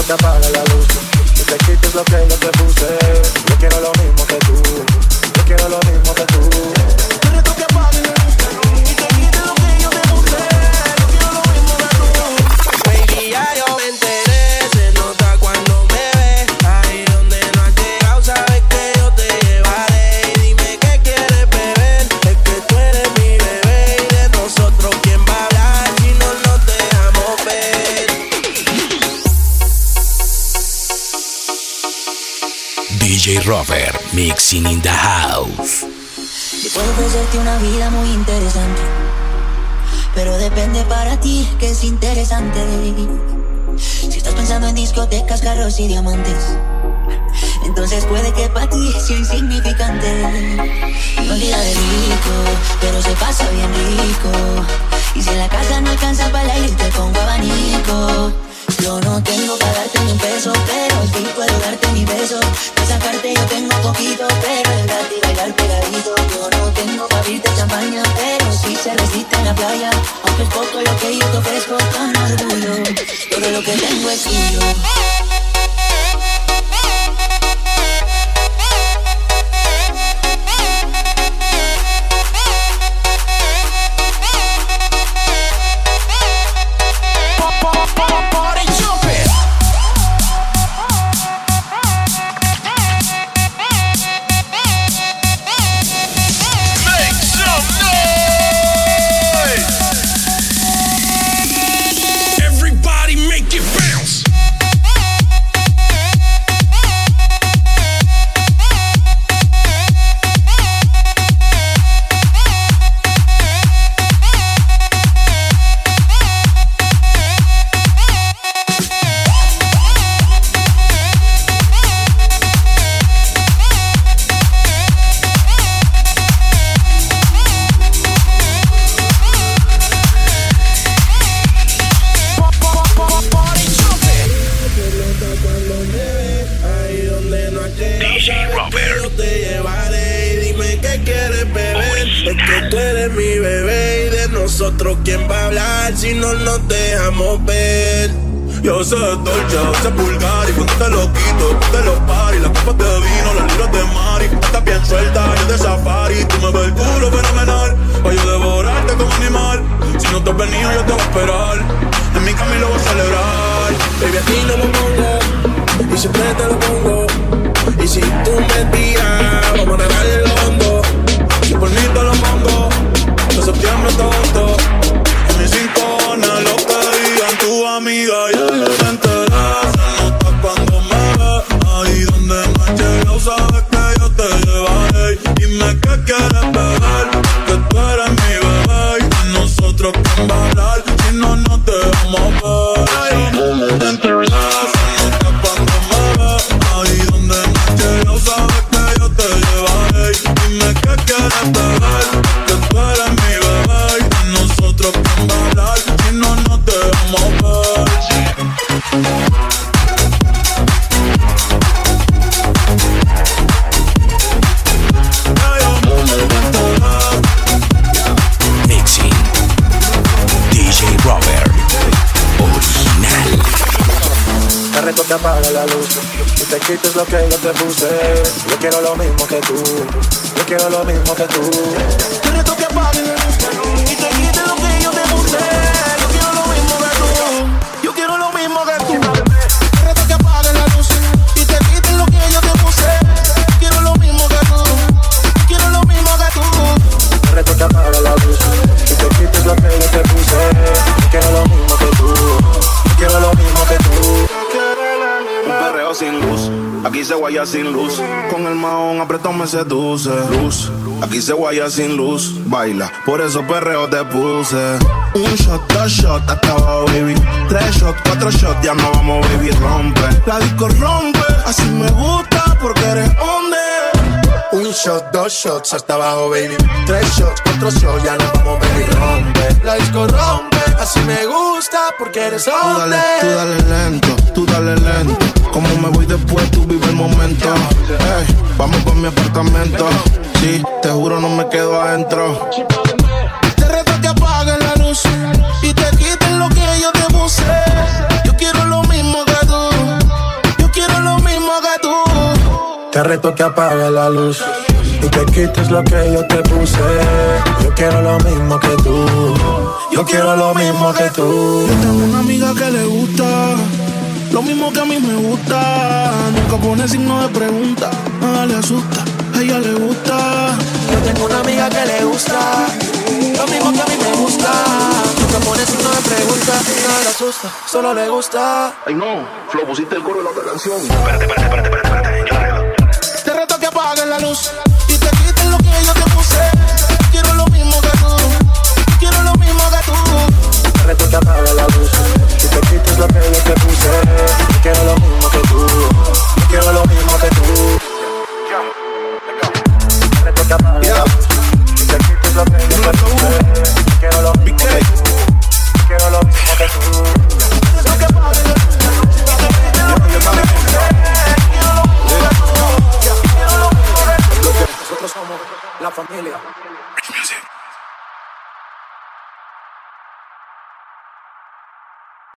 que apague la luz y te quites lo que yo te puse. Yo quiero lo mismo que tú, yo quiero lo mismo que tú. Te reto que apague la luz y te quites lo que yo te puse. Yo quiero lo mismo que tú. Baby, ya yo me enteré, se nota cuando me ves. Ahí donde no has llegado, sabes que yo te llevaré. Y dime qué quieres beber, es que tú eres mi bebé. Y de nosotros, ¿quién va a hablar si no nos dejamos ver? DJ Robert, mixing in the house. Yo puedo ofrecerte una vida muy interesante, pero depende para ti que es interesante. Si estás pensando en discotecas, carros y diamantes, entonces puede que para ti sea insignificante. No olvida de rico, pero se pasa bien rico. Y si en la casa no alcanza para el aire, te pongo abanico. Yo no tengo para darte ni un peso, pero sí puedo darte mi beso. Para sacarte yo tengo poquito, pero el gratis bailar pegadito. Yo no tengo para abrirte champaña, pero sí cervecita en la playa. Aunque es poco lo que yo te ofrezco con orgullo, todo lo que tengo es tuyo. Nosotros, ¿quién va a hablar si no nos dejamos ver? Yo sé Dolce, sé Bulgari, cuando te lo quito, tú te lo paris. Las copas de vino, los libros de Mari. Estás bien suelta, yo de safari. Tú me ves el culo fenomenal, pa' yo devorarte como animal. Si no te has venido, yo te voy a esperar. En mi cama y lo voy a celebrar. Baby, a ti no me pongo, y siempre te lo pongo. Y si tú me tiras, vamos a darle lo hondo. Si por mí te lo pongo, de septiembre hasta agosto. En mis rincones, lo que digan tu amiga, ya yo te enteré. Se nota cuando me ves, ahí donde no has llegado, sabes que yo te llevaré. Dime qué quieres beber, que tú eres mi bebé. Y de nosotros, ¿quién va a hablar si no nos dejamos ver? Yo te enteré. Se nota cuando me ves, ahí donde no has llegado, sabes que yo te llevaré. Dime qué quieres beber, que tú eres mi bebé. Y de nosotros, ¿quién va a hablar si no nos dejamos ver? Mixing DJ Robert, original. Te reto que apague la luz y te quites lo que yo te puse. Yo quiero lo mismo que tú, yo quiero lo mismo que tú. Te reto que apague la luz y te quites lo que yo te puse. Yo quiero lo mismo que tú, yo quiero lo mismo que tú. Te reto que apague la luz y te quites lo que yo te puse. Quiero lo mismo que tú, quiero lo mismo que tú. Te reto que apague la luz y te quites lo que yo te puse. Yo quiero lo mismo que tú, yo quiero lo mismo que tú. Un perreo sin luz, aquí se guaya sin luz. Con el mahón apretón me seduce. Luz, aquí se guaya sin luz. Baila, por eso perreo te puse. Un shot, dos shots, hasta abajo, baby. 3 shots, 4 shots, ya no vamos, baby, rompe. La disco rompe, así me gusta porque eres hombre. Un shot, 2 shots, hasta abajo, baby. 3 shots, 4 shots, ya nos vamos, baby, rompe. La disco rompe, así me gusta porque eres hombre. Tú dale lento. Como me voy después, tú vive el momento. Hey, vamos pa' mi apartamento. Sí, te juro no me quedo adentro. Te reto que apagues la luz y te quites lo que yo te puse. Yo quiero lo mismo que tú, Te reto que apagues la luz y te quites lo que yo te puse. Yo quiero lo mismo que tú. Yo quiero lo mismo que tú. Yo tengo una amiga que le gusta lo mismo que a mí me gusta. Nunca pone signo de pregunta, nada le asusta, a ella le gusta. Yo tengo una amiga que le gusta lo mismo que a mí me gusta. Nunca pone signo de pregunta, nada le asusta, solo le gusta. Ay no, Flo, pusiste el coro de la otra canción. Espérate, yo la arreglo. Te reto que apagues la luz y te quites lo que yo te puse. Quiero lo mismo que tú, quiero lo mismo que tú. Te reto que apagues la luz y te quites lo que yo te puse. Quiero lo mismo que tú. Quiero lo mismo que tú. Te reto que apagues la luz y te quites lo que yo te puse. Quiero lo mismo que tú. Quiero lo mismo que tú. Nosotros somos la familia.